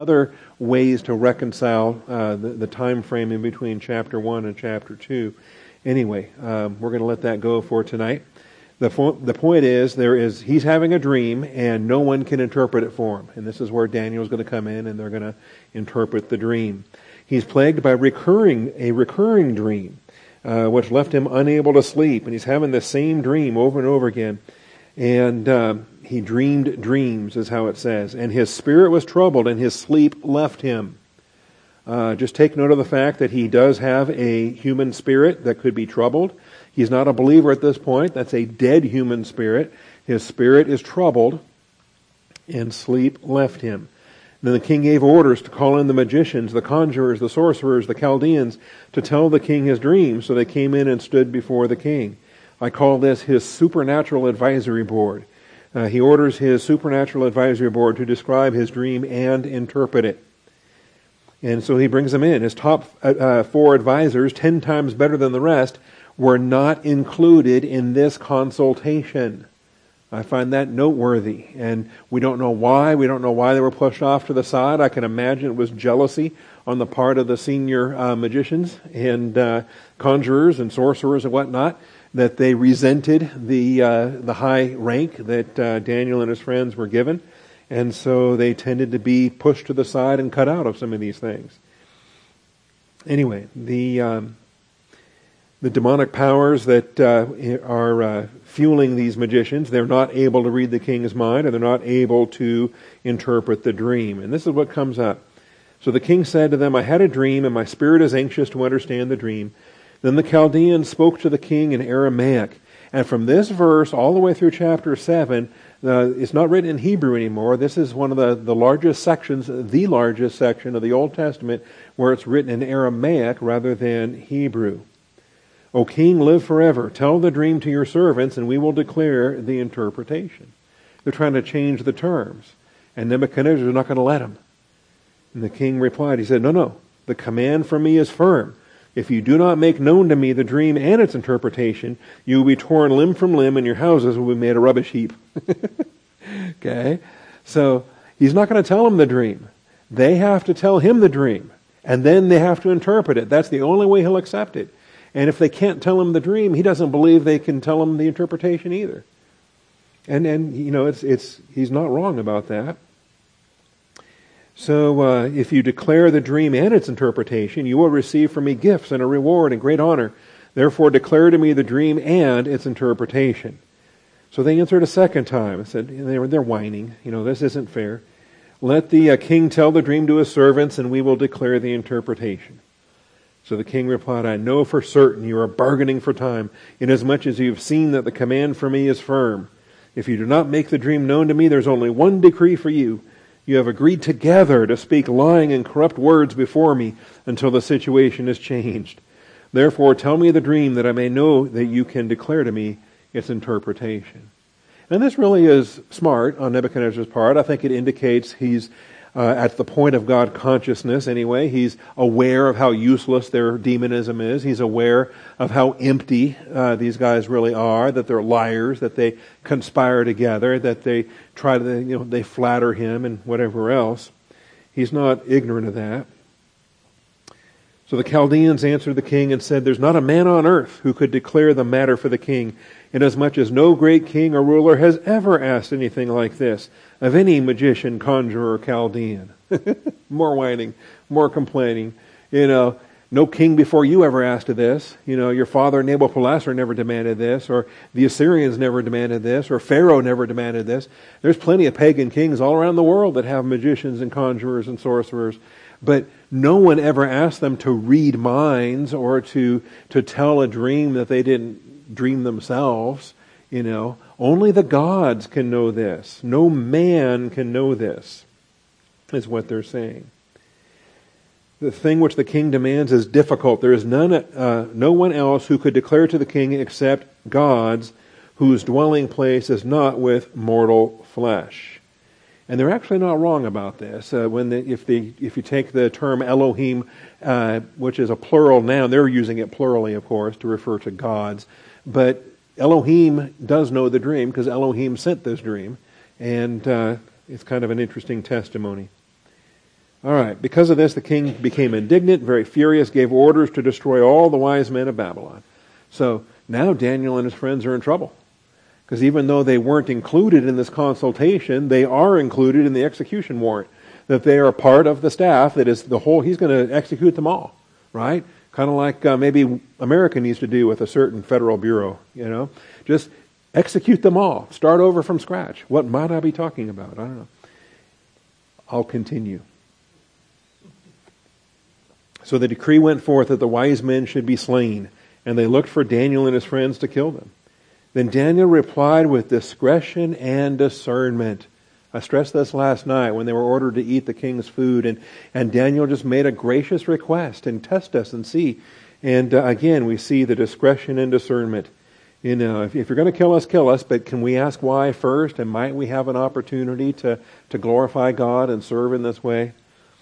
other ways to reconcile the time frame in between chapter 1 and chapter 2. Anyway, we're going to let that go for tonight. The point is, he's having a dream, and no one can interpret it for him. And this is where Daniel's going to come in, and they're going to interpret the dream. He's plagued by a recurring dream, which left him unable to sleep. And he's having the same dream over and over again. And he dreamed dreams, is how it says. And his spirit was troubled, and his sleep left him. Just take note of the fact that he does have a human spirit that could be troubled. He's not a believer at this point. That's a dead human spirit. His spirit is troubled, and sleep left him. Then the king gave orders to call in the magicians, the conjurers, the sorcerers, the Chaldeans, to tell the king his dream. So they came in and stood before the king. I call this his supernatural advisory board. He orders his supernatural advisory board to describe his dream and interpret it. And so he brings them in. His top 4 advisors, 10 times better than the rest, were not included in this consultation. I find that noteworthy. And we don't know why. We don't know why they were pushed off to the side. I can imagine it was jealousy on the part of the senior magicians and conjurers and sorcerers and whatnot, that they resented the high rank that Daniel and his friends were given. And so they tended to be pushed to the side and cut out of some of these things. Anyway, the demonic powers that are fueling these magicians, they're not able to read the king's mind, and they're not able to interpret the dream. And this is what comes up. So the king said to them, I had a dream, and my spirit is anxious to understand the dream. Then the Chaldeans spoke to the king in Aramaic. And from this verse all the way through chapter 7, it's not written in Hebrew anymore. This is one of the largest sections, the largest section of the Old Testament, where it's written in Aramaic rather than Hebrew. O king, live forever. Tell the dream to your servants, and we will declare the interpretation. They're trying to change the terms. And Nebuchadnezzar is not going to let them. And the king replied, he said, No, the command from me is firm. If you do not make known to me the dream and its interpretation, you will be torn limb from limb, and your houses will be made a rubbish heap. Okay? So, he's not going to tell them the dream. They have to tell him the dream. And then they have to interpret it. That's the only way he'll accept it. And if they can't tell him the dream, he doesn't believe they can tell him the interpretation either. And you know, he's not wrong about that. So if you declare the dream and its interpretation, you will receive from me gifts and a reward and great honor. Therefore declare to me the dream and its interpretation. So they answered a second time and said, they're whining, this isn't fair. Let the king tell the dream to his servants, and we will declare the interpretation. So the king replied, I know for certain you are bargaining for time, inasmuch as you have seen that the command for me is firm. If you do not make the dream known to me, there's only one decree for you. You have agreed together to speak lying and corrupt words before me until the situation is changed. Therefore, tell me the dream that I may know that you can declare to me its interpretation. And this really is smart on Nebuchadnezzar's part. I think it indicates he's at the point of God consciousness anyway. He's aware of how useless their demonism is. He's aware of how empty these guys really are, that they're liars, that they conspire together, that they try to, they flatter him and whatever else. He's not ignorant of that. So the Chaldeans answered the king and said, There's not a man on earth who could declare the matter for the king, inasmuch as no great king or ruler has ever asked anything like this of any magician, conjurer, or Chaldean. More whining, more complaining. No king before you ever asked of this. Your father Nabopolassar never demanded this, or the Assyrians never demanded this, or Pharaoh never demanded this. There's plenty of pagan kings all around the world that have magicians and conjurers and sorcerers. But no one ever asked them to read minds or to tell a dream that they didn't dream themselves. Only the gods can know this. No man can know this, is what they're saying. The thing which the king demands is difficult. There is no one else who could declare to the king except gods, whose dwelling place is not with mortal flesh. And they're actually not wrong about this. If you take the term Elohim, which is a plural noun, they're using it plurally, of course, to refer to gods. But Elohim does know the dream because Elohim sent this dream, and it's kind of an interesting testimony. All right. Because of this, the king became indignant, very furious, gave orders to destroy all the wise men of Babylon. So now Daniel and his friends are in trouble. Because even though they weren't included in this consultation, they are included in the execution warrant. That they are part of the staff that is the whole, he's going to execute them all. Right? Kind of like maybe America needs to do with a certain federal bureau, Just execute them all. Start over from scratch. What might I be talking about? I don't know. I'll continue. So the decree went forth that the wise men should be slain, and they looked for Daniel and his friends to kill them. Then Daniel replied with discretion and discernment. I stressed this last night when they were ordered to eat the king's food, and Daniel just made a gracious request and test us and see. And again, we see the discretion and discernment. If you're going to kill us, but can we ask why first? And might we have an opportunity to glorify God and serve in this way?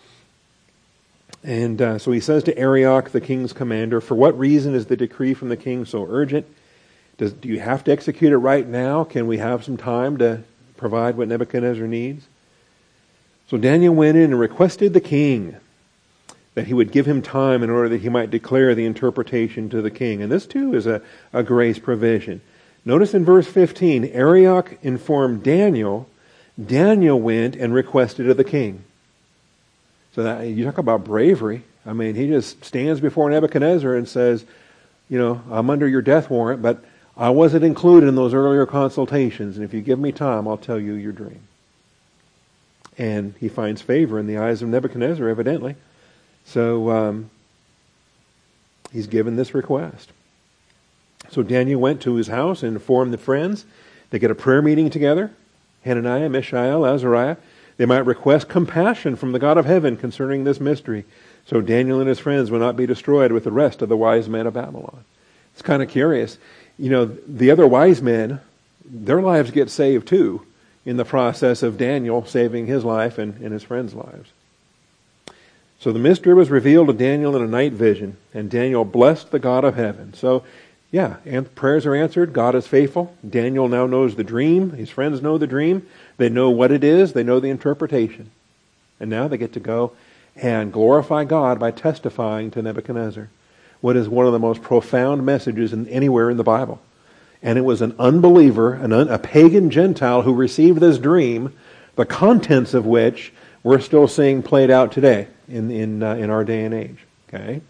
And so he says to Arioch, the king's commander, for what reason is the decree from the king so urgent? Do you have to execute it right now? Can we have some time to provide what Nebuchadnezzar needs? So Daniel went in and requested the king that he would give him time in order that he might declare the interpretation to the king. And this too is a grace provision. Notice in verse 15, Arioch informed Daniel. Daniel went and requested of the king. So that, you talk about bravery. I mean, he just stands before Nebuchadnezzar and says, I'm under your death warrant, but I wasn't included in those earlier consultations, and if you give me time, I'll tell you your dream. And he finds favor in the eyes of Nebuchadnezzar, evidently. So he's given this request. So Daniel went to his house and informed the friends. They get a prayer meeting together. Hananiah, Mishael, Azariah. They might request compassion from the God of heaven concerning this mystery, so Daniel and his friends will not be destroyed with the rest of the wise men of Babylon. It's kind of curious. The other wise men, their lives get saved too in the process of Daniel saving his life and his friends' lives. So the mystery was revealed to Daniel in a night vision, and Daniel blessed the God of heaven. So, and prayers are answered. God is faithful. Daniel now knows the dream. His friends know the dream. They know what it is. They know the interpretation. And now they get to go and glorify God by testifying to Nebuchadnezzar. What is one of the most profound messages anywhere in the Bible. And it was an unbeliever, a pagan Gentile who received this dream, the contents of which we're still seeing played out today in our day and age. Okay?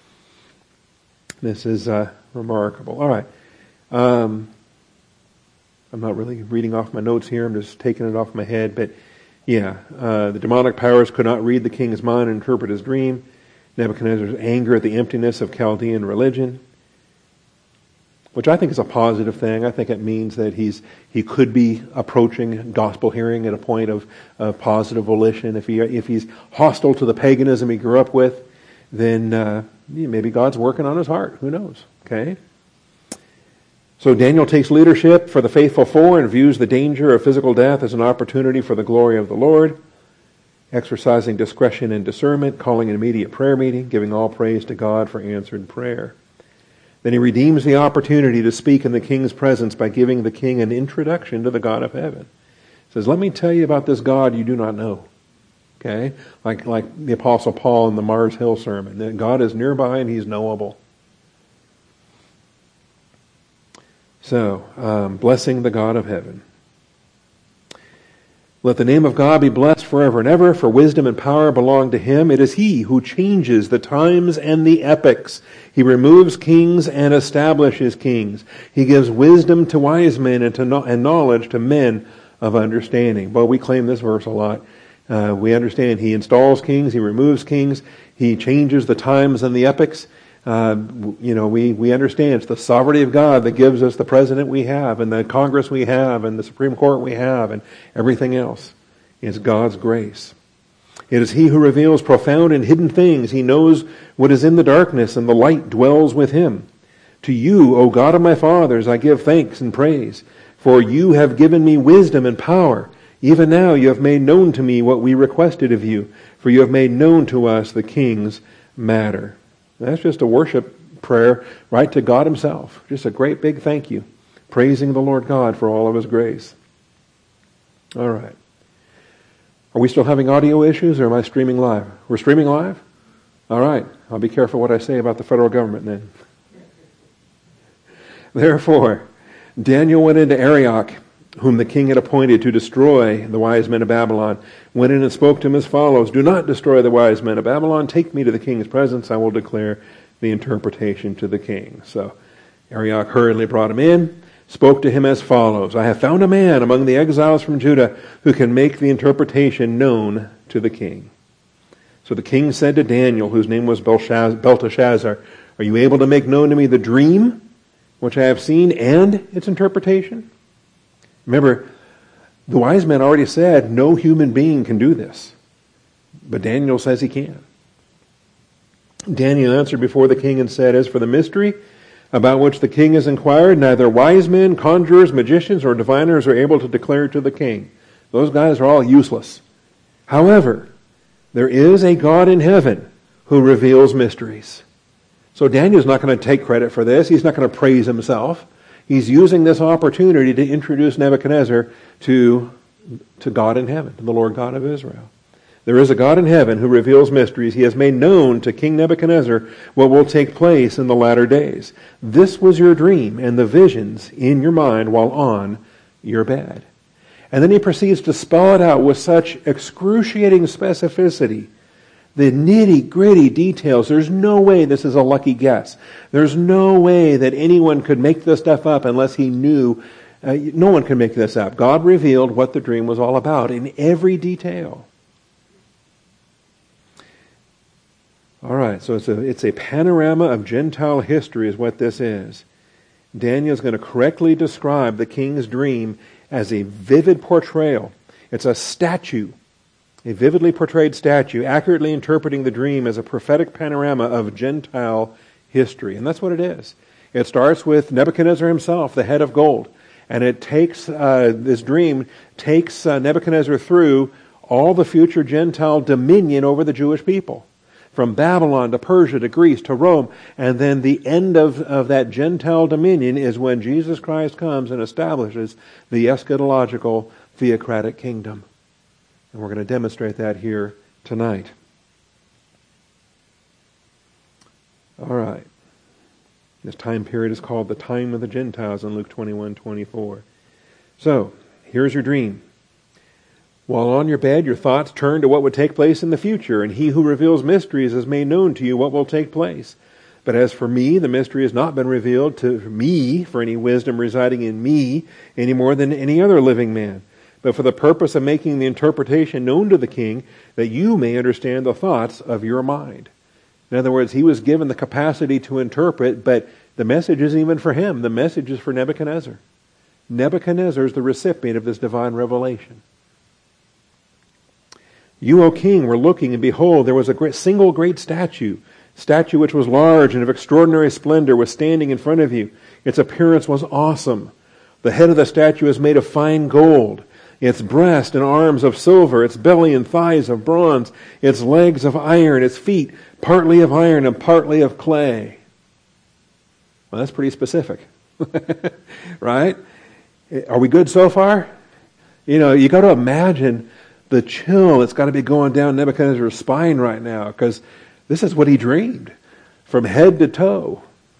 This is remarkable. All right. I'm not really reading off my notes here. I'm just taking it off my head. But the demonic powers could not read the king's mind and interpret his dream. Nebuchadnezzar's anger at the emptiness of Chaldean religion, which I think is a positive thing. I think it means that he could be approaching gospel hearing at a point of positive volition. If he's hostile to the paganism he grew up with, then maybe God's working on his heart. Who knows? Okay. So Daniel takes leadership for the faithful four and views the danger of physical death as an opportunity for the glory of the Lord, exercising discretion and discernment, calling an immediate prayer meeting, giving all praise to God for answered prayer. Then he redeems the opportunity to speak in the king's presence by giving the king an introduction to the God of heaven. He says, let me tell you about this God you do not know. Okay? Like the Apostle Paul in the Mars Hill sermon, that God is nearby and he's knowable. So, blessing the God of heaven. Let the name of God be blessed forever and ever, for wisdom and power belong to him. It is he who changes the times and the epochs. He removes kings and establishes kings. He gives wisdom to wise men and knowledge to men of understanding. Well, we claim this verse a lot. We understand he installs kings, he removes kings, he changes the times and the epochs. We understand it's the sovereignty of God that gives us the president we have and the Congress we have and the Supreme Court we have and everything else. It's God's grace. It is he who reveals profound and hidden things. He knows what is in the darkness, and the light dwells with him. To you, O God of my fathers, I give thanks and praise, for you have given me wisdom and power. Even now you have made known to me what we requested of you, for you have made known to us the king's matter. That's just a worship prayer right to God himself. Just a great big thank you. Praising the Lord God for all of his grace. All right. Are we still having audio issues, or am I streaming live? We're streaming live? All right. I'll be careful what I say about the federal government then. Therefore, Daniel went into Arioch, whom the king had appointed to destroy the wise men of Babylon, went in and spoke to him as follows: "Do not destroy the wise men of Babylon. Take me to the king's presence. I will declare the interpretation to the king." So Arioch hurriedly brought him in, spoke to him as follows: "I have found a man among the exiles from Judah who can make the interpretation known to the king." So the king said to Daniel, whose name was Belteshazzar, "Are you able to make known to me the dream which I have seen and its interpretation?" Remember, the wise men already said no human being can do this. But Daniel says he can. Daniel answered before the king and said, "As for the mystery about which the king has inquired, neither wise men, conjurers, magicians, or diviners are able to declare it to the king." Those guys are all useless. "However, there is a God in heaven who reveals mysteries." So Daniel's not going to take credit for this. He's not going to praise himself. He's using this opportunity to introduce Nebuchadnezzar to God in heaven, to the Lord God of Israel. There is a God in heaven who reveals mysteries. He has made known to King Nebuchadnezzar what will take place in the latter days. This was your dream and the visions in your mind while on your bed. And then he proceeds to spell it out with such excruciating specificity, the nitty-gritty details. There's no way this is a lucky guess. There's no way that anyone could make this stuff up unless he knew. No one can make this up. God revealed what the dream was all about in every detail. All right, so it's a panorama of Gentile history is what this is. Daniel is going to correctly describe the king's dream as a vivid portrayal. It's a statue. A vividly portrayed statue, accurately interpreting the dream as a prophetic panorama of Gentile history. And that's what it is. It starts with Nebuchadnezzar himself, the head of gold. And it takes, this dream takes Nebuchadnezzar through all the future Gentile dominion over the Jewish people. From Babylon to Persia to Greece to Rome. And then the end of that Gentile dominion is when Jesus Christ comes and establishes the eschatological theocratic kingdom. And we're going to demonstrate that here tonight. All right. This time period is called the time of the Gentiles in Luke 21:24. So, here's your dream. While on your bed, your thoughts turn to what would take place in the future, and he who reveals mysteries has made known to you what will take place. But as for me, the mystery has not been revealed to me for any wisdom residing in me any more than any other living man, but for the purpose of making the interpretation known to the king, that you may understand the thoughts of your mind. In other words, he was given the capacity to interpret, but the message isn't even for him. The message is for Nebuchadnezzar. Nebuchadnezzar is the recipient of this divine revelation. You, O king, were looking, and behold, there was a single great statue which was large and of extraordinary splendor, was standing in front of you. Its appearance was awesome. The head of the statue is made of fine gold, its breast and arms of silver, its belly and thighs of bronze, its legs of iron, its feet partly of iron and partly of clay. Well, that's pretty specific. Right? Are we good so far? You know, you got to imagine the chill that's got to be going down Nebuchadnezzar's spine right now, because this is what he dreamed from head to toe.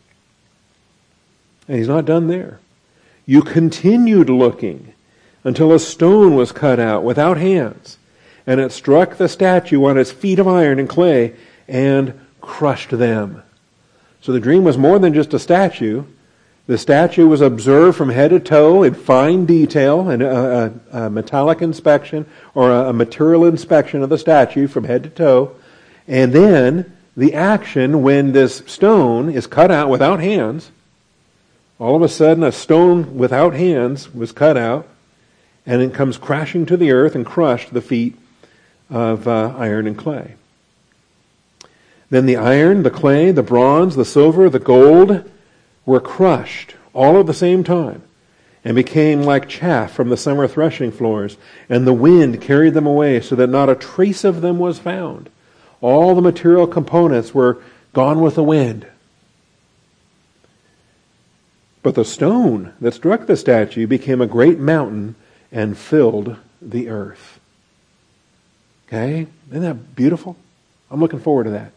And he's not done there. You continued looking until a stone was cut out without hands, and it struck the statue on its feet of iron and clay and crushed them. So the dream was more than just a statue. The statue was observed from head to toe in fine detail, and a metallic inspection or a material inspection of the statue from head to toe. And then the action when this stone is cut out without hands, all of a sudden a stone without hands was cut out, and it comes crashing to the earth and crushed the feet of iron and clay. Then the iron, the clay, the bronze, the silver, the gold were crushed all at the same time and became like chaff from the summer threshing floors, and the wind carried them away so that not a trace of them was found. All the material components were gone with the wind. But the stone that struck the statue became a great mountain and filled the earth. Okay? Isn't that beautiful? I'm looking forward to that.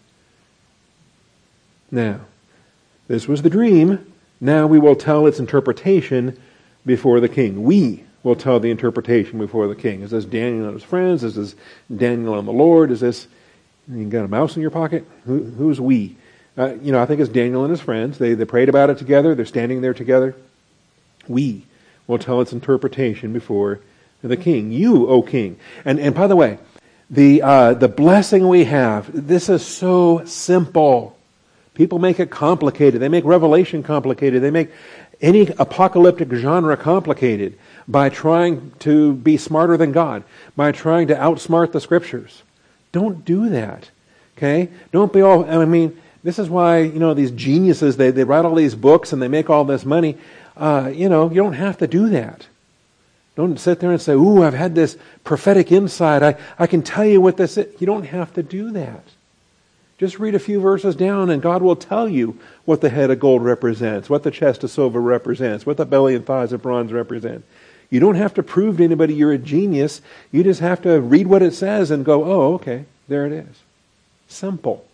Now, this was the dream. Now we will tell its interpretation before the king. We will tell the interpretation before the king. Is this Daniel and his friends? Is this Daniel and the Lord? Is this, you got a mouse in your pocket? Who's we? I think it's Daniel and his friends. They prayed about it together. They're standing there together. We will tell its interpretation before the king. You, O king. And by the way, the blessing we have, this is so simple. People make it complicated. They make Revelation complicated. They make any apocalyptic genre complicated by trying to be smarter than God, by trying to outsmart the Scriptures. Don't do that. Okay? Don't be all, this is why, these geniuses, they write all these books and they make all this money. You don't have to do that. Don't sit there and say, ooh, I've had this prophetic insight. I can tell you what this is. You don't have to do that. Just read a few verses down and God will tell you what the head of gold represents, what the chest of silver represents, what the belly and thighs of bronze represent. You don't have to prove to anybody you're a genius. You just have to read what it says and go, oh, okay, there it is. Simple.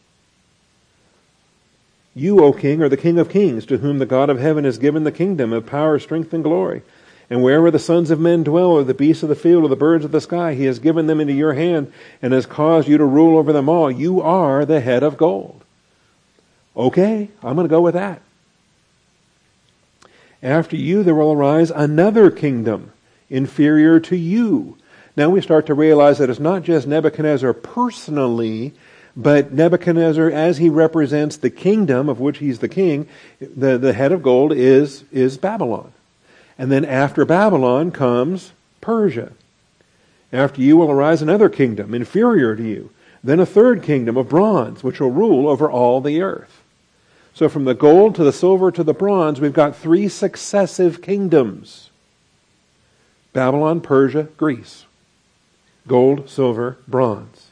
You, O king, are the King of kings, to whom the God of heaven has given the kingdom of power, strength, and glory. And wherever the sons of men dwell, or the beasts of the field, or the birds of the sky, he has given them into your hand, and has caused you to rule over them all. You are the head of gold. Okay, I'm going to go with that. After you there will arise another kingdom, inferior to you. Now we start to realize that it's not just Nebuchadnezzar personally, but Nebuchadnezzar, as he represents the kingdom of which he's the king, the head of gold is Babylon. And then after Babylon comes Persia. After you will arise another kingdom, inferior to you. Then a third kingdom of bronze, which will rule over all the earth. So from the gold to the silver to the bronze, we've got 3 successive kingdoms. Babylon, Persia, Greece. Gold, silver, bronze.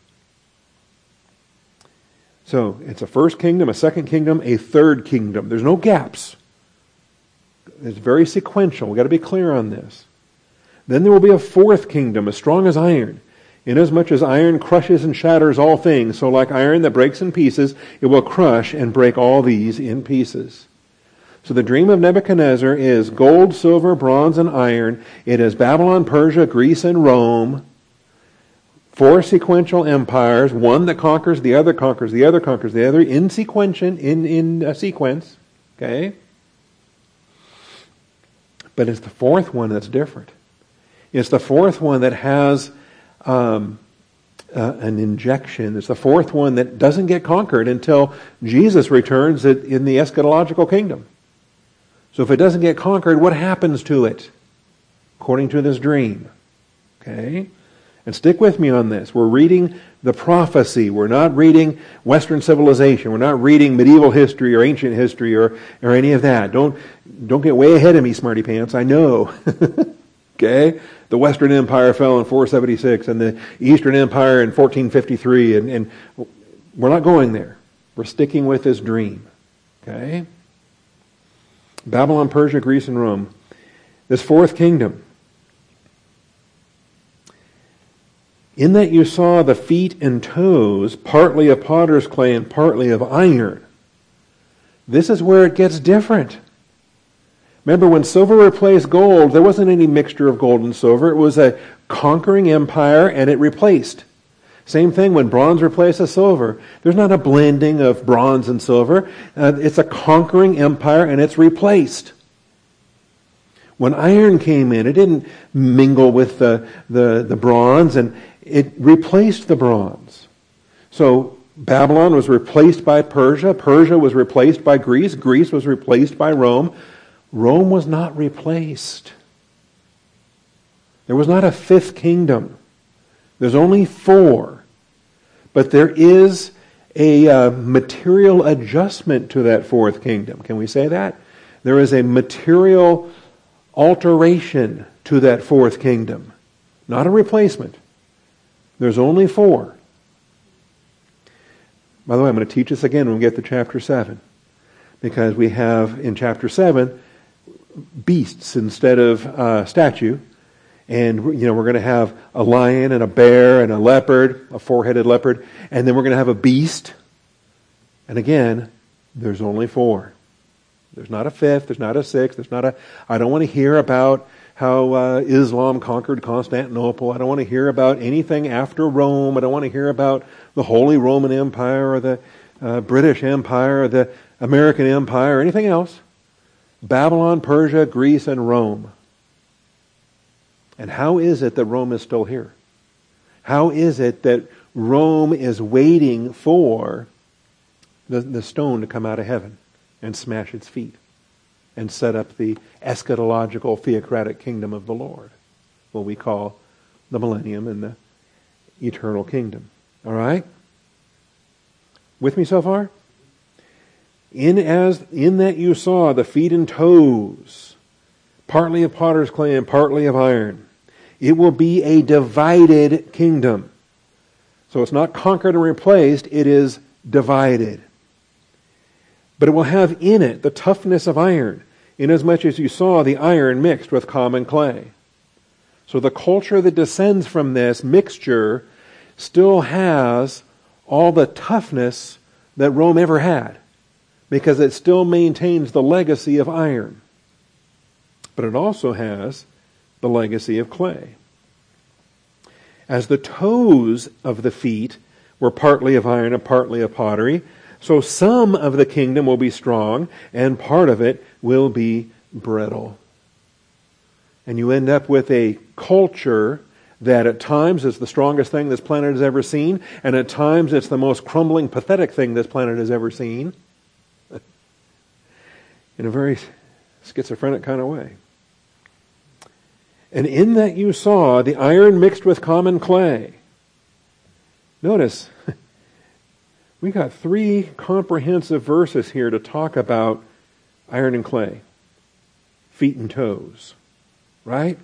So it's a first kingdom, a second kingdom, a third kingdom. There's no gaps. It's very sequential. We've got to be clear on this. Then there will be a fourth kingdom, as strong as iron. Inasmuch as iron crushes and shatters all things, so like iron that breaks in pieces, it will crush and break all these in pieces. So the dream of Nebuchadnezzar is gold, silver, bronze, and iron. It is Babylon, Persia, Greece, and Rome. 4 sequential empires, one that conquers, the other conquers, the other conquers, the other, in sequence. Okay? But it's the fourth one that's different. It's the fourth one that has an injection. It's the fourth one that doesn't get conquered until Jesus returns in the eschatological kingdom. So if it doesn't get conquered, what happens to it? According to this dream. Okay? And stick with me on this. We're reading the prophecy. We're not reading Western civilization. We're not reading medieval history or ancient history or any of that. Don't get way ahead of me, smarty pants. I know. Okay? The Western Empire fell in 476 and the Eastern Empire in 1453. And we're not going there. We're sticking with this dream. Okay? Babylon, Persia, Greece, and Rome. This fourth kingdom. In that you saw the feet and toes, partly of potter's clay and partly of iron. This is where it gets different. Remember, when silver replaced gold, there wasn't any mixture of gold and silver. It was a conquering empire, and it replaced. Same thing when bronze replaces silver. There's not a blending of bronze and silver. It's a conquering empire, and it's replaced. When iron came in, it didn't mingle with the bronze, and it replaced the bronze. So Babylon was replaced by Persia. Persia was replaced by Greece. Greece was replaced by Rome. Rome was not replaced. There was not a fifth kingdom. There's only 4. But there is a material adjustment to that fourth kingdom. Can we say that? There is a material alteration to that fourth kingdom. Not a replacement. There's only 4. By the way, I'm going to teach this again when we get to chapter 7. Because we have in chapter 7 beasts instead of statue. And, we're going to have a lion and a bear and a leopard, a four-headed leopard, and then we're going to have a beast. And again, there's only four. There's not a fifth, there's not a sixth, I don't want to hear about how Islam conquered Constantinople. I don't want to hear about anything after Rome. I don't want to hear about the Holy Roman Empire or the British Empire or the American Empire or anything else. Babylon, Persia, Greece, and Rome. And how is it that Rome is still here? How is it that Rome is waiting for the stone to come out of heaven and smash its feet and set up the eschatological theocratic kingdom of the Lord, what we call the millennium and the eternal kingdom? All right? With me so far? In that you saw the feet and toes, partly of potter's clay and partly of iron. It will be a divided kingdom. So it's not conquered and replaced, it is divided. But it will have in it the toughness of iron, inasmuch as you saw the iron mixed with common clay. So the culture that descends from this mixture still has all the toughness that Rome ever had, because it still maintains the legacy of iron. But it also has the legacy of clay. As the toes of the feet were partly of iron and partly of pottery, so some of the kingdom will be strong and part of it will be brittle. And you end up with a culture that at times is the strongest thing this planet has ever seen, and at times it's the most crumbling, pathetic thing this planet has ever seen, in a very schizophrenic kind of way. And in that you saw the iron mixed with common clay. Notice, we got 3 comprehensive verses here to talk about iron and clay, feet and toes, right?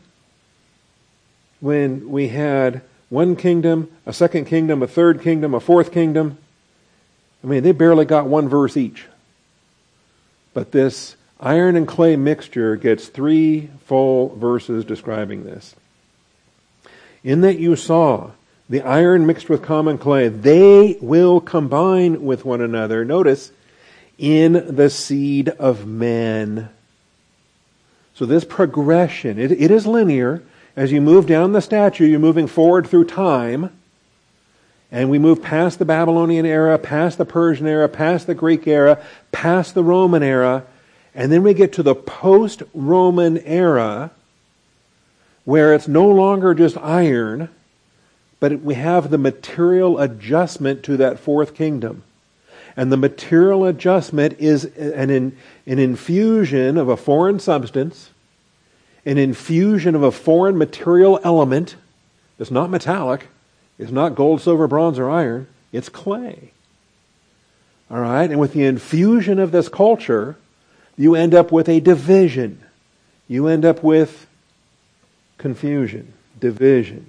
When we had one kingdom, a second kingdom, a third kingdom, a fourth kingdom, they barely got 1 verse each. But this iron and clay mixture gets 3 full verses describing this. In that you saw the iron mixed with common clay, they will combine with one another. Notice, in the seed of men. So this progression, it is linear. As you move down the statue, you're moving forward through time. And we move past the Babylonian era, past the Persian era, past the Greek era, past the Roman era. And then we get to the post-Roman era, where it's no longer just iron, but we have the material adjustment to that fourth kingdom. And the material adjustment is an infusion of a foreign substance, an infusion of a foreign material element. It's not metallic. It's not gold, silver, bronze, or iron. It's clay. All right? And with the infusion of this culture, you end up with a division. You end up with confusion, division.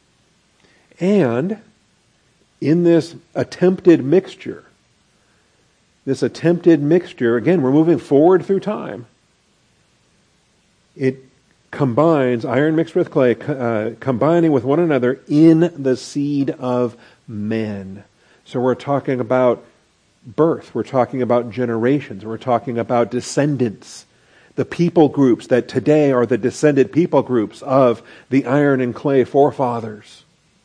And in this attempted mixture, again, we're moving forward through time. It combines iron mixed with clay, combining with one another in the seed of men. So we're talking about birth, we're talking about generations, we're talking about descendants. The people groups that today are the descended people groups of the iron and clay forefathers.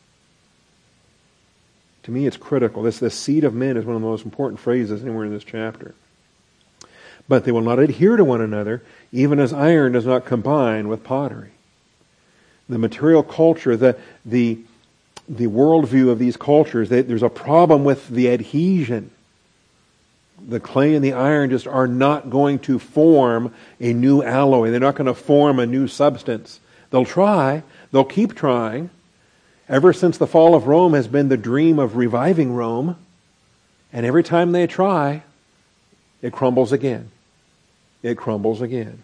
To me, it's critical. The seed of men is one of the most important phrases anywhere in this chapter. But they will not adhere to one another, even as iron does not combine with pottery. The material culture, the worldview of these cultures, there's a problem with the adhesion. The clay and the iron just are not going to form a new alloy. They're not going to form a new substance. They'll try. They'll keep trying. Ever since the fall of Rome has been the dream of reviving Rome. And every time they try, it crumbles again. It crumbles again.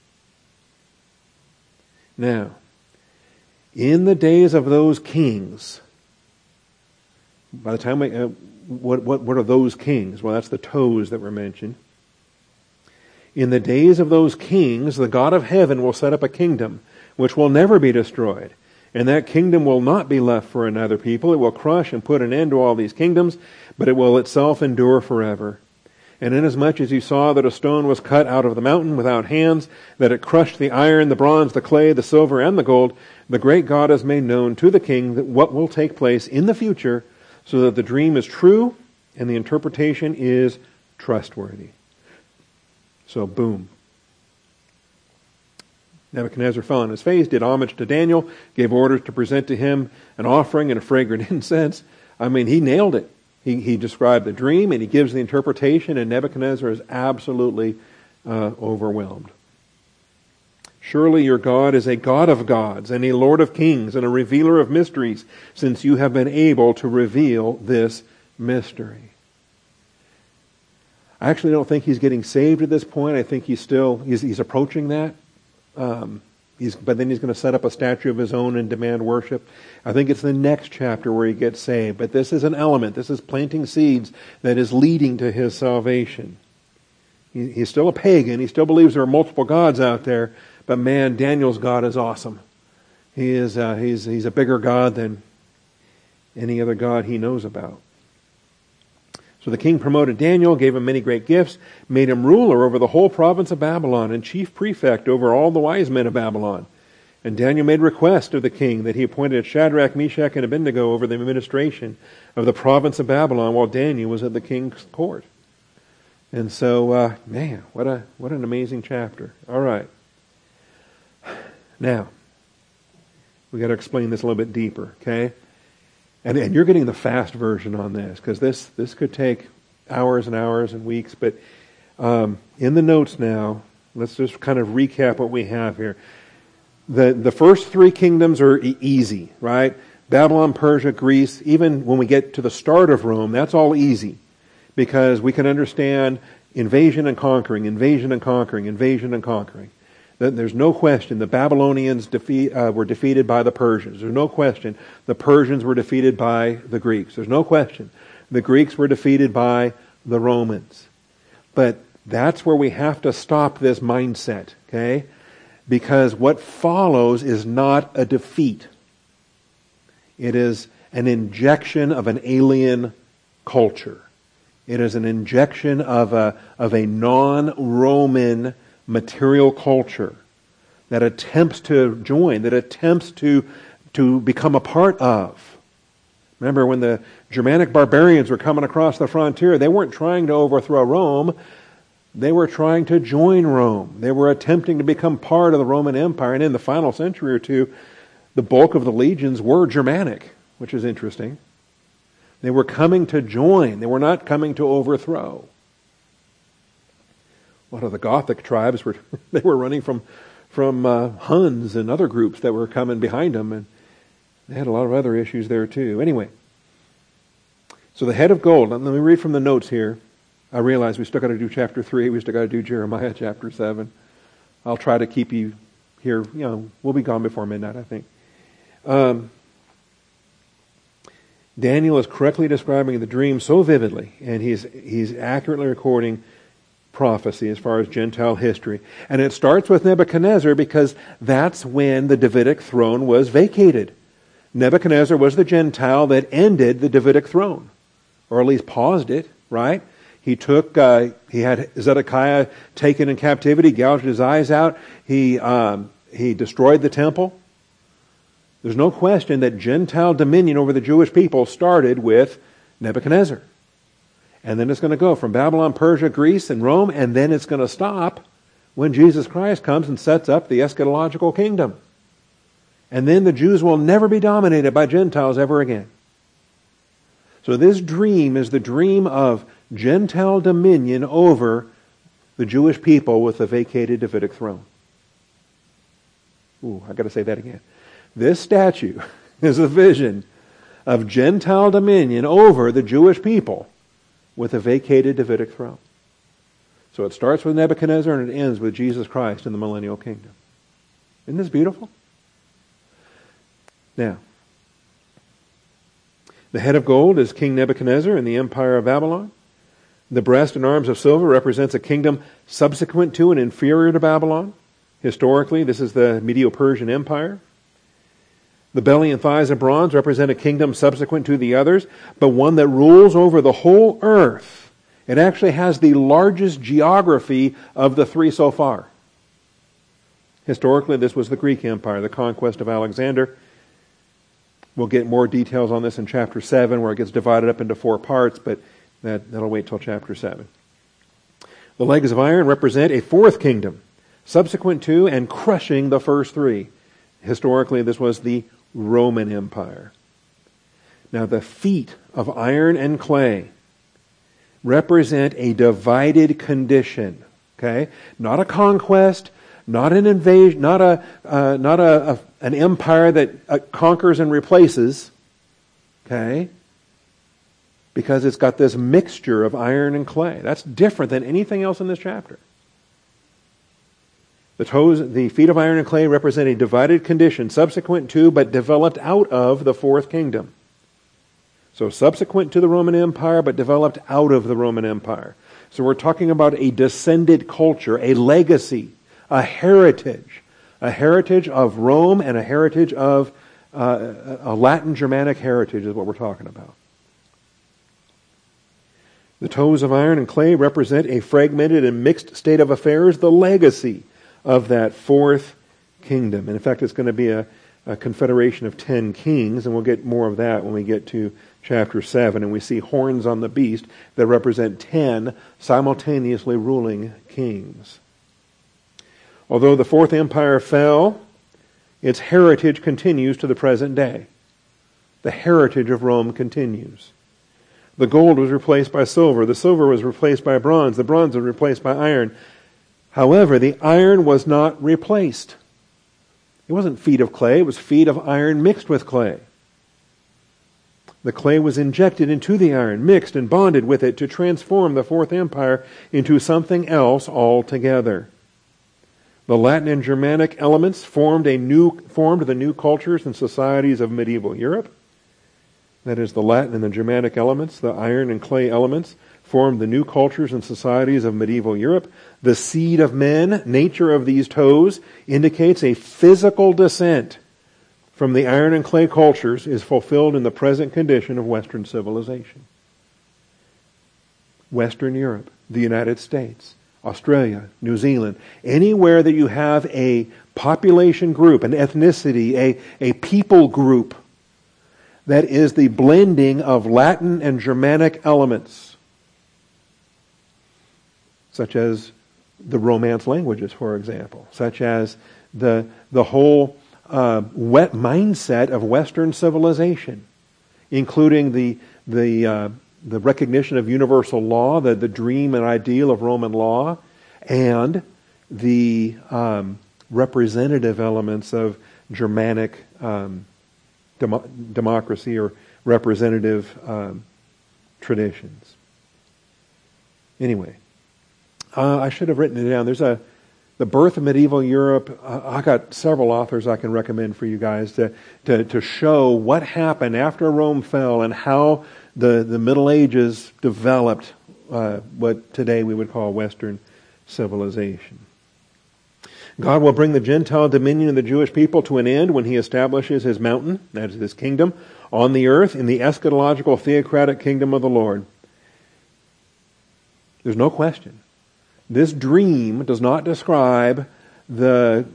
Now, in the days of those kings, by the time what are those kings? Well, that's the toes that were mentioned. In the days of those kings, the God of heaven will set up a kingdom which will never be destroyed. And that kingdom will not be left for another people. It will crush and put an end to all these kingdoms, but it will itself endure forever. And inasmuch as you saw that a stone was cut out of the mountain without hands, that it crushed the iron, the bronze, the clay, the silver, and the gold, the great God has made known to the king that what will take place in the future, so that the dream is true and the interpretation is trustworthy. So, boom. Nebuchadnezzar fell on his face, did homage to Daniel, gave orders to present to him an offering and a fragrant incense. I mean, he nailed it. He described the dream and he gives the interpretation, and Nebuchadnezzar is absolutely overwhelmed. Surely your God is a God of gods and a Lord of kings and a revealer of mysteries, since you have been able to reveal this mystery. I actually don't think he's getting saved at this point. I think he's approaching that. But then he's going to set up a statue of his own and demand worship. I think it's the next chapter where he gets saved. But this is an element. This is planting seeds that is leading to his salvation. He's still a pagan. He still believes there are multiple gods out there. But man, Daniel's God is awesome. He's a bigger God than any other God he knows about. So the king promoted Daniel, gave him many great gifts, made him ruler over the whole province of Babylon and chief prefect over all the wise men of Babylon. And Daniel made request of the king that he appointed Shadrach, Meshach, and Abednego over the administration of the province of Babylon while Daniel was at the king's court. And so, man, what an amazing chapter. All right. Now, we got to explain this a little bit deeper, okay? And you're getting the fast version on this, because this could take hours and hours and weeks. But in the notes now, let's just kind of recap what we have here. The first three kingdoms are easy, right? Babylon, Persia, Greece. Even when we get to the start of Rome, that's all easy, because we can understand invasion and conquering, invasion and conquering, invasion and conquering. There's no question the Babylonians were defeated by the Persians. There's no question the Persians were defeated by the Greeks. There's no question the Greeks were defeated by the Romans. But that's where we have to stop this mindset, okay? Because what follows is not a defeat. It is an injection of an alien culture. It is an injection of a non-Roman material culture that attempts to join, that attempts to become a part of. Remember, when the Germanic barbarians were coming across the frontier, they weren't trying to overthrow Rome. They were trying to join Rome. They were attempting to become part of the Roman Empire. And in the final century or two, the bulk of the legions were Germanic, which is interesting. They were coming to join. They were not coming to overthrow. A lot of the Gothic tribes were running from Huns and other groups that were coming behind them, and they had a lot of other issues there too. Anyway, so the head of gold. Let me read from the notes here. I realize we still got to do chapter 3. We still got to do Jeremiah chapter 7. I'll try to keep you here. We'll be gone before midnight, I think. Daniel is correctly describing the dream so vividly, and he's accurately recording prophecy as far as Gentile history. And it starts with Nebuchadnezzar because that's when the Davidic throne was vacated. Nebuchadnezzar was the Gentile that ended the Davidic throne, or at least paused it, right? He had Zedekiah taken in captivity, gouged his eyes out. He destroyed the temple. There's no question that Gentile dominion over the Jewish people started with Nebuchadnezzar. And then it's going to go from Babylon, Persia, Greece, and Rome, and then it's going to stop when Jesus Christ comes and sets up the eschatological kingdom. And then the Jews will never be dominated by Gentiles ever again. So this dream is the dream of Gentile dominion over the Jewish people with the vacated Davidic throne. I've got to say that again. This statue is a vision of Gentile dominion over the Jewish people with a vacated Davidic throne. So it starts with Nebuchadnezzar and it ends with Jesus Christ in the millennial kingdom. Isn't this beautiful? Now, the head of gold is King Nebuchadnezzar in the empire of Babylon. The breast and arms of silver represents a kingdom subsequent to and inferior to Babylon. Historically, this is the Medo-Persian Empire. The belly and thighs of bronze represent a kingdom subsequent to the others, but one that rules over the whole earth. It actually has the largest geography of the three so far. Historically, this was the Greek Empire, the conquest of Alexander. We'll get more details on this in chapter 7, where it gets divided up into 4 parts, but that'll wait till chapter 7. The legs of iron represent a fourth kingdom, subsequent to and crushing the first 3. Historically, this was the Roman Empire. Now, the feet of iron and clay represent a divided condition. Okay, not a conquest, not an invasion, not an empire that conquers and replaces. Okay, because it's got this mixture of iron and clay. That's different than anything else in this chapter. The feet of iron and clay represent a divided condition, subsequent to but developed out of the fourth kingdom. So subsequent to the Roman Empire, but developed out of the Roman Empire. So we're talking about a descended culture, a legacy, a heritage of Rome and a heritage of a Latin Germanic heritage is what we're talking about. The toes of iron and clay represent a fragmented and mixed state of affairs, the legacy of that fourth kingdom. And in fact, it's going to be a confederation of 10 kings, and we'll get more of that when we get to chapter 7, and we see horns on the beast that represent 10 simultaneously ruling kings. Although the fourth empire fell, its heritage continues to the present day. The heritage of Rome continues. The gold was replaced by silver. The silver was replaced by bronze. The bronze was replaced by iron. However, the iron was not replaced. It wasn't feet of clay. It was feet of iron mixed with clay. The clay was injected into the iron, mixed and bonded with it to transform the fourth empire into something else altogether. The Latin and Germanic elements formed the new cultures and societies of medieval Europe. That is, the Latin and the Germanic elements, the iron and clay elements, formed the new cultures and societies of medieval Europe. The seed of men, nature of these toes, indicates a physical descent from the iron and clay cultures is fulfilled in the present condition of Western civilization. Western Europe, the United States, Australia, New Zealand, anywhere that you have a population group, an ethnicity, a people group that is the blending of Latin and Germanic elements, such as the Romance languages, for example, such as the whole wet mindset of Western civilization, including the recognition of universal law, the dream and ideal of Roman law, and the representative elements of Germanic democracy or representative traditions. Anyway, I should have written it down. There's the birth of medieval Europe. I got several authors I can recommend for you guys to show what happened after Rome fell and how the Middle Ages developed what today we would call Western civilization. God will bring the Gentile dominion of the Jewish people to an end when He establishes His mountain, that is His kingdom, on the earth in the eschatological theocratic kingdom of the Lord. There's no question. This dream does not describe the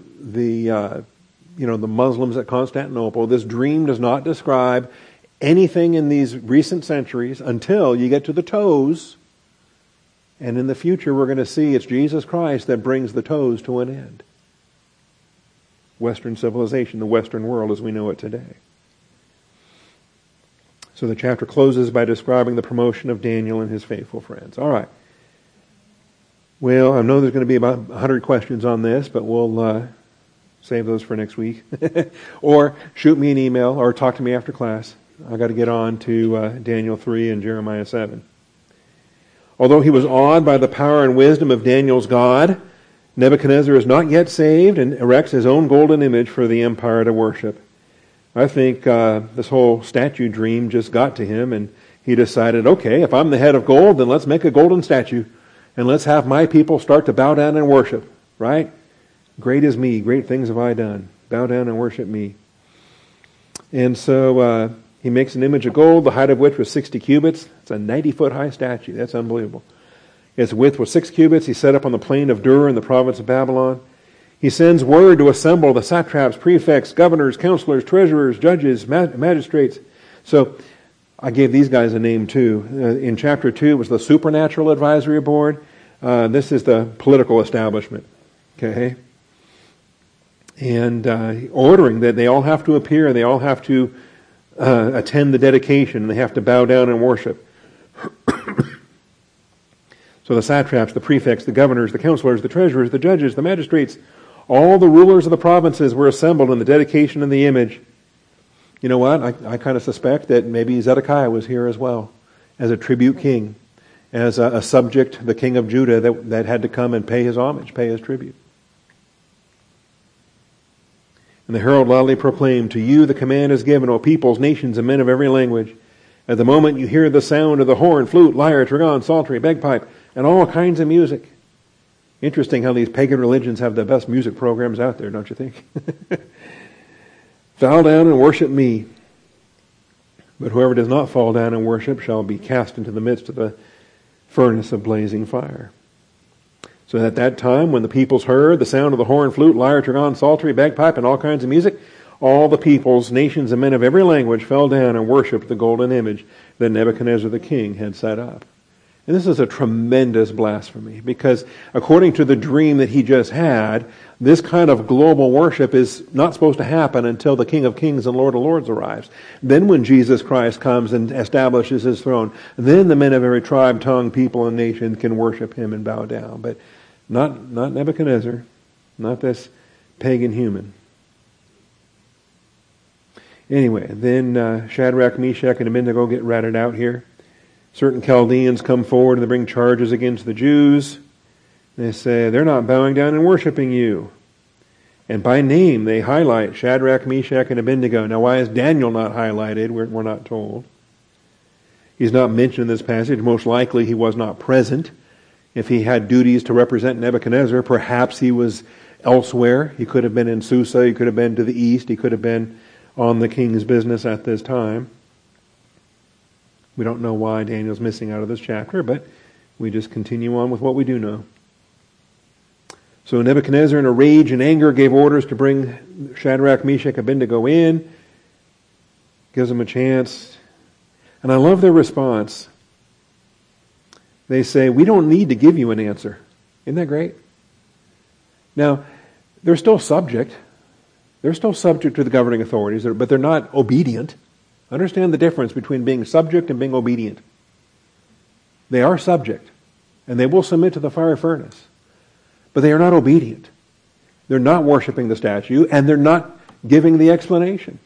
Muslims at Constantinople. This dream does not describe anything in these recent centuries until you get to the toes. And in the future, we're going to see it's Jesus Christ that brings the toes to an end. Western civilization, the Western world as we know it today. So the chapter closes by describing the promotion of Daniel and his faithful friends. All right. Well, I know there's going to be about 100 questions on this, but we'll save those for next week. Or shoot me an email or talk to me after class. I've got to get on to Daniel 3 and Jeremiah 7. Although he was awed by the power and wisdom of Daniel's God, Nebuchadnezzar is not yet saved and erects his own golden image for the empire to worship. I think this whole statue dream just got to him, and he decided, okay, if I'm the head of gold, then let's make a golden statue, and let's have my people start to bow down and worship, right? Great is me, great things have I done. Bow down and worship me. And so he makes an image of gold, the height of which was 60 cubits. It's a 90-foot high statue. That's unbelievable. Its width was 6 cubits. He set up on the plain of Dur in the province of Babylon. He sends word to assemble the satraps, prefects, governors, counselors, treasurers, judges, magistrates. So I gave these guys a name too. In chapter 2, it was the Supernatural Advisory Board. This is the political establishment. Okay? And ordering that they all have to appear, they all have to attend the dedication, and they have to bow down and worship. So the satraps, the prefects, the governors, the counselors, the treasurers, the judges, the magistrates, all the rulers of the provinces were assembled in the dedication of the image. You know what? I kind of suspect that maybe Zedekiah was here as well, as a tribute king, as a subject, the king of Judah that had to come and pay his homage, pay his tribute. And the herald loudly proclaimed, "To you the command is given, O peoples, nations, and men of every language. At the moment you hear the sound of the horn, flute, lyre, trigon, psaltery, bagpipe, and all kinds of music." Interesting how these pagan religions have the best music programs out there, don't you think? "Fall down and worship me. But whoever does not fall down and worship shall be cast into the midst of the furnace of blazing fire." So at that time, when the peoples heard the sound of the horn, flute, lyre, trigon, psaltery, bagpipe, and all kinds of music, all the peoples, nations, and men of every language fell down and worshipped the golden image that Nebuchadnezzar the king had set up. And this is a tremendous blasphemy, because according to the dream that he just had, this kind of global worship is not supposed to happen until the King of Kings and Lord of Lords arrives. Then when Jesus Christ comes and establishes his throne, then the men of every tribe, tongue, people, and nation can worship him and bow down. But not Nebuchadnezzar, not this pagan human. Anyway, then Shadrach, Meshach, and Abednego get ratted out here. Certain Chaldeans come forward and they bring charges against the Jews. They say, they're not bowing down and worshiping you. And by name they highlight Shadrach, Meshach, and Abednego. Now why is Daniel not highlighted? We're not told. He's not mentioned in this passage. Most likely he was not present. If he had duties to represent Nebuchadnezzar, perhaps he was elsewhere. He could have been in Susa. He could have been to the east. He could have been on the king's business at this time. We don't know why Daniel's missing out of this chapter, but we just continue on with what we do know. So Nebuchadnezzar, in a rage and anger, gave orders to bring Shadrach, Meshach, Abednego in. Gives them a chance. And I love their response. They say, we don't need to give you an answer. Isn't that great? Now, they're still subject. They're still subject to the governing authorities, but they're not obedient. Understand the difference between being subject and being obedient. They are subject, and they will submit to the fire furnace. But they are not obedient. They're not worshiping the statue, and they're not giving the explanation.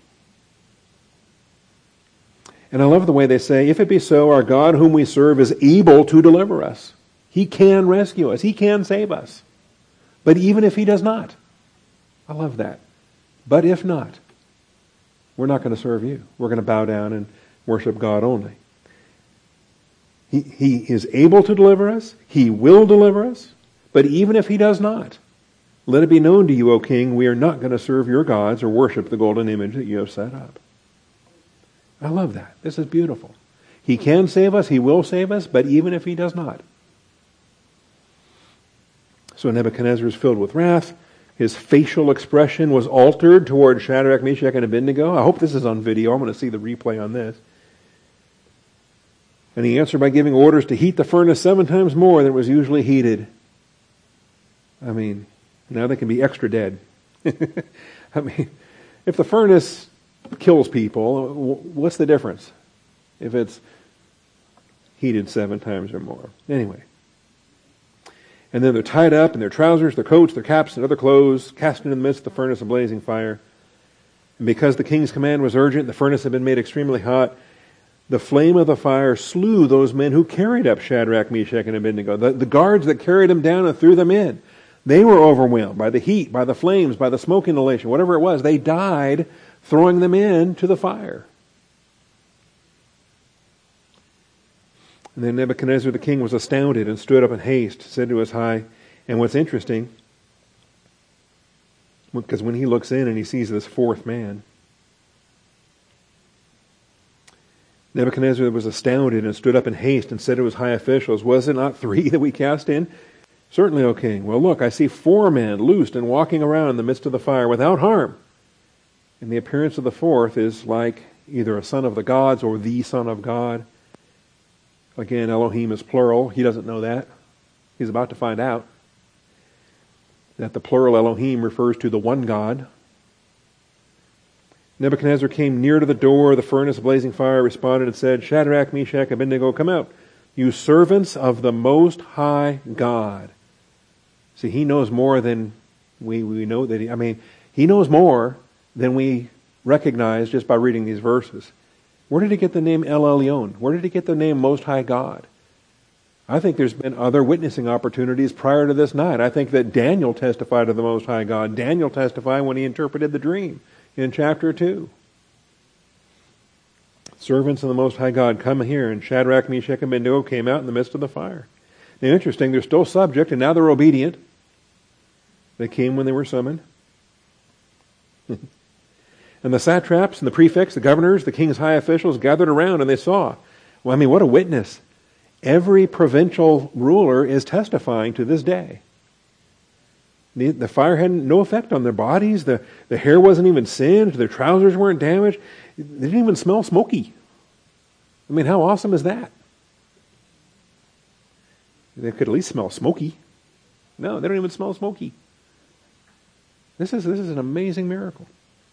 And I love the way they say, if it be so, our God whom we serve is able to deliver us. He can rescue us. He can save us. But even if he does not, I love that. But if not, we're not going to serve you. We're going to bow down and worship God only. He is able to deliver us. He will deliver us. But even if he does not, let it be known to you, O king, we are not going to serve your gods or worship the golden image that you have set up. I love that. This is beautiful. He can save us. He will save us. But even if he does not. So Nebuchadnezzar is filled with wrath. His facial expression was altered toward Shadrach, Meshach, and Abednego. I hope this is on video. I'm going to see the replay on this. And he answered by giving orders to heat the furnace 7 times more than it was usually heated. I mean, now they can be extra dead. I mean, if the furnace kills people, what's the difference? If it's heated 7 times or more. Anyway. And then they're tied up in their trousers, their coats, their caps, and other clothes, cast into the midst of the furnace of blazing fire. And because the king's command was urgent, the furnace had been made extremely hot, the flame of the fire slew those men who carried up Shadrach, Meshach, and Abednego. The guards that carried them down and threw them in, they were overwhelmed by the heat, by the flames, by the smoke inhalation, whatever it was. They died throwing them into the fire. And then Nebuchadnezzar the king was astounded and stood up in haste, said to his high. And what's interesting Because when he looks in and he sees this fourth man, Nebuchadnezzar was astounded and stood up in haste and said to his high officials, "Was it not 3 that we cast in?" "Certainly, O king." "Well, look, I see 4 men loosed and walking around in the midst of the fire without harm. And the appearance of the fourth is like either a son of the gods or the son of God." Again, Elohim is plural. He doesn't know that. He's about to find out that the plural Elohim refers to the one God. Nebuchadnezzar came near to the door of the furnace of blazing fire, responded and said, "Shadrach, Meshach, Abednego, come out, you servants of the Most High God." See, he knows more than we know that he knows more than we recognize just by reading these verses. Where did he get the name El Elyon? Where did he get the name Most High God? I think there's been other witnessing opportunities prior to this night. I think that Daniel testified to the Most High God. Daniel testified when he interpreted the dream in chapter 2. Servants of the Most High God, come here. And Shadrach, Meshach, and Abednego came out in the midst of the fire. Now, interesting, they're still subject, and now they're obedient. They came when they were summoned. And the satraps and the prefects, the governors, the king's high officials gathered around, and they saw. Well, what a witness. Every provincial ruler is testifying to this day. The fire had no effect on their bodies. The hair wasn't even singed. Their trousers weren't damaged. They didn't even smell smoky. How awesome is that? They could at least smell smoky. No, they don't even smell smoky. This is an amazing miracle.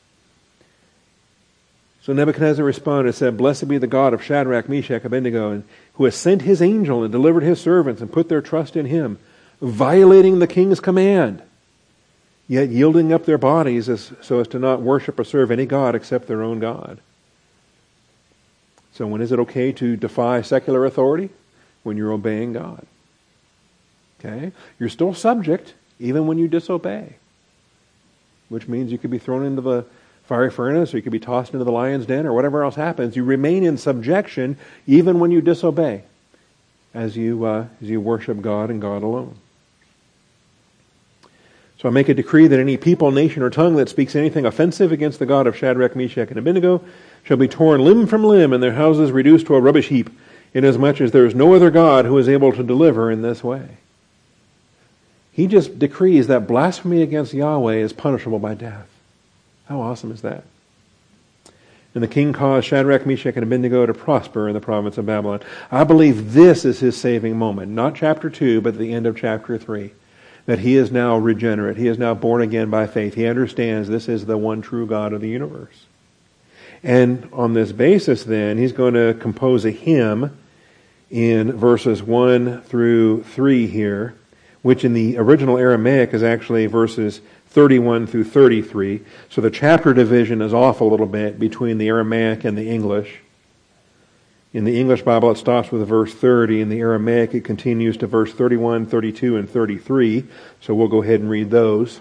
So Nebuchadnezzar responded and said, "Blessed be the God of Shadrach, Meshach, Abednego, and who has sent his angel and delivered his servants and put their trust in him, violating the king's command, yet yielding up their bodies so as to not worship or serve any god except their own God." So when is it okay to defy secular authority? When you're obeying God. Okay? You're still subject even when you disobey, which means you could be thrown into the fiery furnace, or you could be tossed into the lion's den, or whatever else happens. You remain in subjection even when you disobey, as you worship God and God alone. So I make a decree that any people, nation, or tongue that speaks anything offensive against the God of Shadrach, Meshach, and Abednego shall be torn limb from limb, and their houses reduced to a rubbish heap, inasmuch as there is no other God who is able to deliver in this way. He just decrees that blasphemy against Yahweh is punishable by death. How awesome is that? And the king caused Shadrach, Meshach, and Abednego to prosper in the province of Babylon. I believe this is his saving moment. Not chapter 2, but the end of chapter 3. That he is now regenerate. He is now born again by faith. He understands this is the one true God of the universe. And on this basis then, he's going to compose a hymn in verses 1 through 3 here, which in the original Aramaic is actually verses 31 through 33. So the chapter division is off a little bit between the Aramaic and the English. In the English Bible, it stops with verse 30. In the Aramaic, it continues to verse 31, 32, and 33. So we'll go ahead and read those.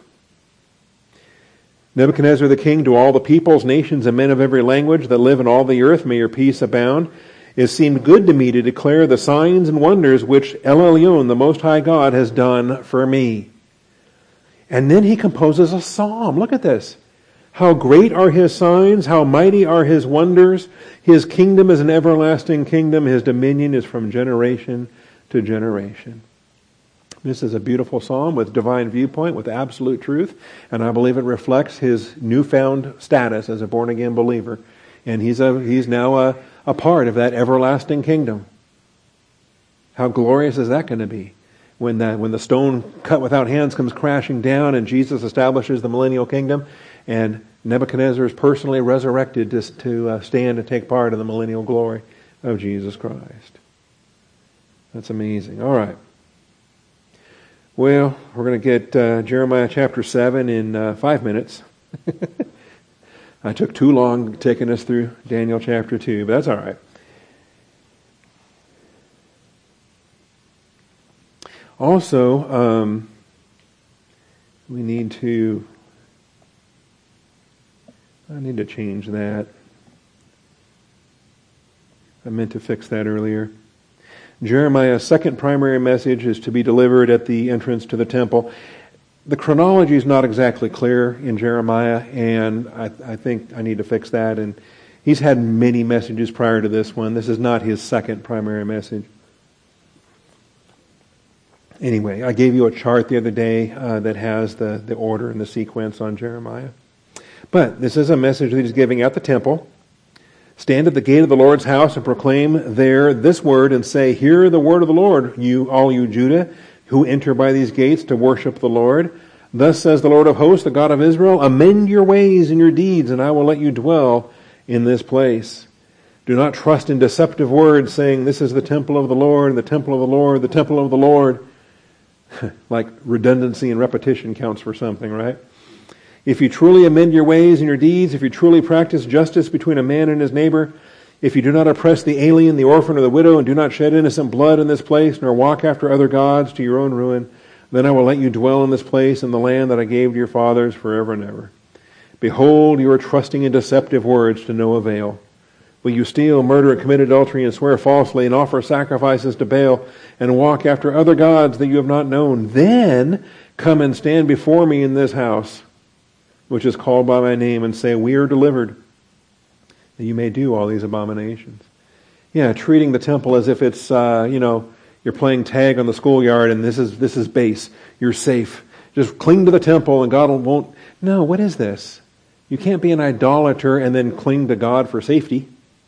Nebuchadnezzar the king, to all the peoples, nations, and men of every language that live in all the earth, may your peace abound. It seemed good to me to declare the signs and wonders which El Elyon, the Most High God, has done for me. And then he composes a psalm. Look at this. How great are his signs, how mighty are his wonders. His kingdom is an everlasting kingdom. His dominion is from generation to generation. This is a beautiful psalm with divine viewpoint, with absolute truth. And I believe it reflects his newfound status as a born-again believer. And he's now a part of that everlasting kingdom. How glorious is that going to be? When the stone cut without hands comes crashing down and Jesus establishes the millennial kingdom, and Nebuchadnezzar is personally resurrected to stand and take part in the millennial glory of Jesus Christ. That's amazing. All right. Well, we're going to get Jeremiah chapter 7 in 5 minutes. I took too long taking us through Daniel chapter 2, but that's all right. Also, I need to change that. I meant to fix that earlier. Jeremiah's second primary message is to be delivered at the entrance to the temple. The chronology is not exactly clear in Jeremiah, and I think I need to fix that. And he's had many messages prior to this one. This is not his second primary message. Anyway, I gave you a chart the other day that has the order and the sequence on Jeremiah. But this is a message that he's giving at the temple. Stand at the gate of the Lord's house and proclaim there this word and say, hear the word of the Lord, all you Judah, who enter by these gates to worship the Lord. Thus says the Lord of hosts, the God of Israel, amend your ways and your deeds, and I will let you dwell in this place. Do not trust in deceptive words, saying, this is the temple of the Lord, the temple of the Lord, the temple of the Lord. Like redundancy and repetition counts for something, right? If you truly amend your ways and your deeds, if you truly practice justice between a man and his neighbor, if you do not oppress the alien, the orphan, or the widow, and do not shed innocent blood in this place, nor walk after other gods to your own ruin, then I will let you dwell in this place in the land that I gave to your fathers forever and ever. Behold, you are trusting in deceptive words to no avail. Will you steal, murder, and commit adultery, and swear falsely, and offer sacrifices to Baal, and walk after other gods that you have not known? Then come and stand before me in this house, which is called by my name, and say, we are delivered, that you may do all these abominations. Yeah, treating the temple as if it's, you're playing tag on the schoolyard, and this is base. You're safe. Just cling to the temple, and God won't. No, what is this? You can't be an idolater and then cling to God for safety.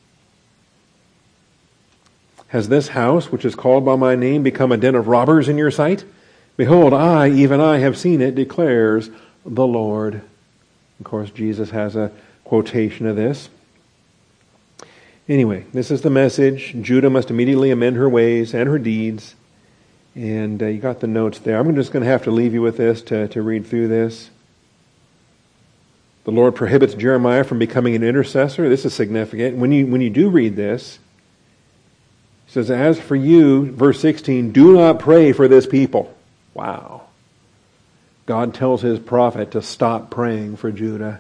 Has this house, which is called by my name, become a den of robbers in your sight? Behold, even I have seen it, declares the Lord. Of course, Jesus has a quotation of this. Anyway, this is the message. Judah must immediately amend her ways and her deeds. And you got the notes there. I'm just going to have to leave you with this to read through this. The Lord prohibits Jeremiah from becoming an intercessor. This is significant. When you do read this, it says, as for you, verse 16, do not pray for this people. Wow. God tells his prophet to stop praying for Judah.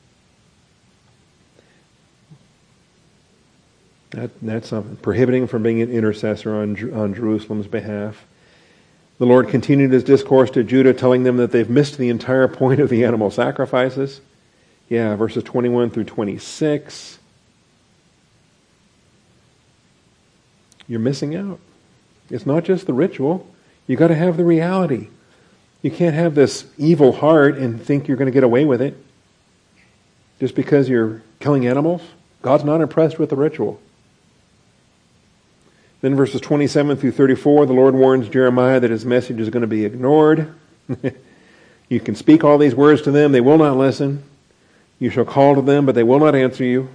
That's something. Prohibiting him from being an intercessor on Jerusalem's behalf. The Lord continued his discourse to Judah, telling them that they've missed the entire point of the animal sacrifices. Yeah, verses 21 through 26. You're missing out. It's not just the ritual. You got to have the reality. You can't have this evil heart and think you're going to get away with it just because you're killing animals. God's not impressed with the ritual. Then verses 27 through 34, the Lord warns Jeremiah that his message is going to be ignored. You can speak all these words to them, they will not listen. You shall call to them, but they will not answer you.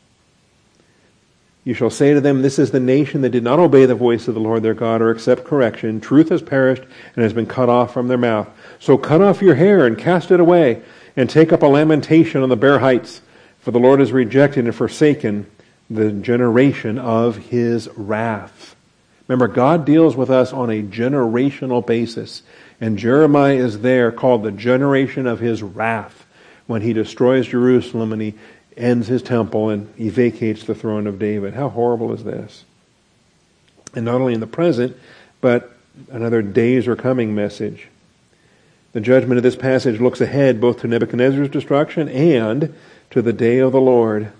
You shall say to them, this is the nation that did not obey the voice of the Lord their God or accept correction. Truth has perished and has been cut off from their mouth. So cut off your hair and cast it away, and take up a lamentation on the bare heights. For the Lord has rejected and forsaken the generation of his wrath. Remember, God deals with us on a generational basis. And Jeremiah is there called the generation of his wrath when he destroys Jerusalem and he ends his temple and he vacates the throne of David. How horrible is this? And not only in the present, but another days are coming message. The judgment of this passage looks ahead both to Nebuchadnezzar's destruction and to the day of the Lord.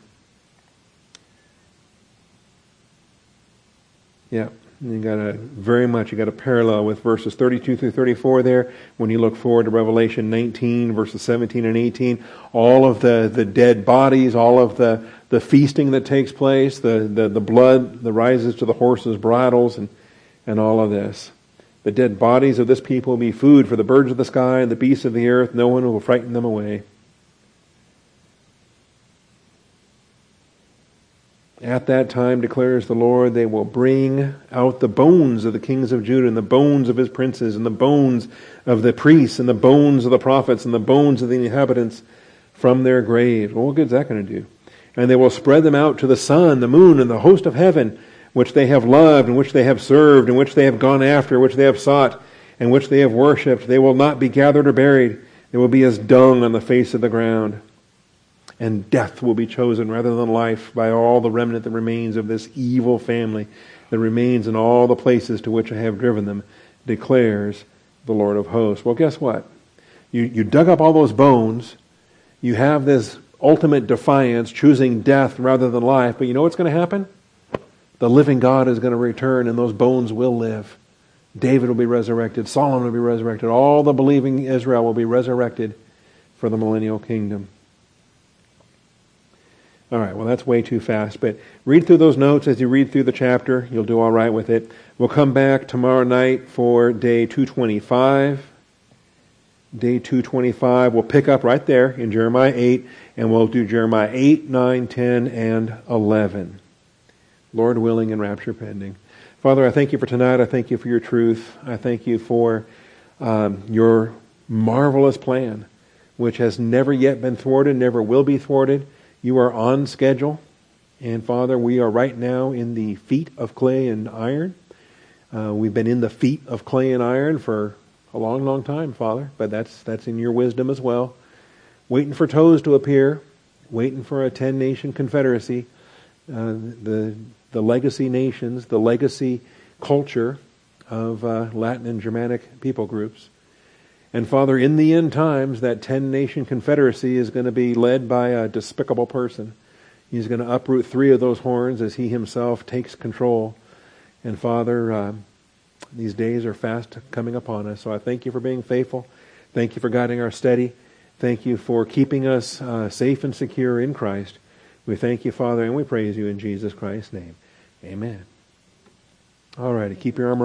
Yeah, you got a parallel with verses 32 through 34 there. When you look forward to Revelation 19, verses 17 and 18, all of the dead bodies, all of the feasting that takes place, the blood that rises to the horses' bridles, and all of this. The dead bodies of this people will be food for the birds of the sky and the beasts of the earth. No one will frighten them away. At that time, declares the Lord, they will bring out the bones of the kings of Judah and the bones of his princes and the bones of the priests and the bones of the prophets and the bones of the inhabitants from their graves. Well, what good is that going to do? And they will spread them out to the sun, the moon, and the host of heaven, which they have loved and which they have served and which they have gone after, which they have sought and which they have worshipped. They will not be gathered or buried. They will be as dung on the face of the ground. And death will be chosen rather than life by all the remnant that remains of this evil family that remains in all the places to which I have driven them, declares the Lord of hosts. Well, guess what? You dug up all those bones. You have this ultimate defiance, choosing death rather than life. But you know what's going to happen? The living God is going to return, and those bones will live. David will be resurrected. Solomon will be resurrected. All the believing Israel will be resurrected for the millennial kingdom. All right, well, that's way too fast, but read through those notes as you read through the chapter. You'll do all right with it. We'll come back tomorrow night for day 225. Day 225, we'll pick up right there in Jeremiah 8, and we'll do Jeremiah 8, 9, 10, and 11. Lord willing and rapture pending. Father, I thank you for tonight. I thank you for your truth. I thank you for your marvelous plan, which has never yet been thwarted, never will be thwarted. You are on schedule. And Father, we are right now in the feet of clay and iron. We've been in the feet of clay and iron for a long, long time, Father. But that's in your wisdom as well. Waiting for toes to appear. Waiting for a 10-nation confederacy. The legacy nations, the legacy culture of Latin and Germanic people groups. And Father, in the end times, that 10-nation confederacy is going to be led by a despicable person. He's going to uproot 3 of those horns as he himself takes control. And Father, these days are fast coming upon us. So I thank you for being faithful. Thank you for guiding our study. Thank you for keeping us safe and secure in Christ. We thank you, Father, and we praise you in Jesus Christ's name. Amen. All righty, keep your armor